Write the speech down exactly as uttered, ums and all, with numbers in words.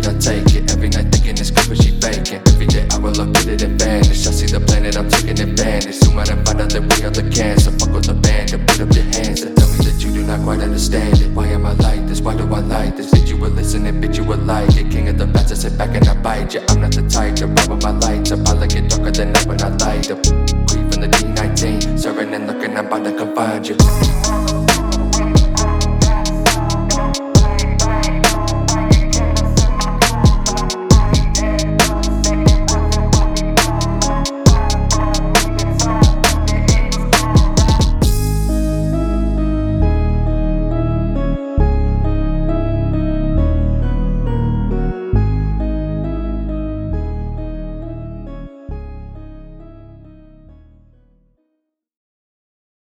I take it. Every night thinking it's good but she faking. Every day I will look at it and vanish. I see the planet, I'm taking advantage. Soon might I find out that we are the cancer. Fuck with the band and put up your hands and tell me that you do not quite understand it. Why am I like this? Why do I like this? Did you will listen and bitch you will like it. King of the bats, I sit back and I bite ya. I'm not the type to rub with my lights up. I like it darker than night when I light up. Creep from the D nineteen, serving and looking, I'm about to come find you.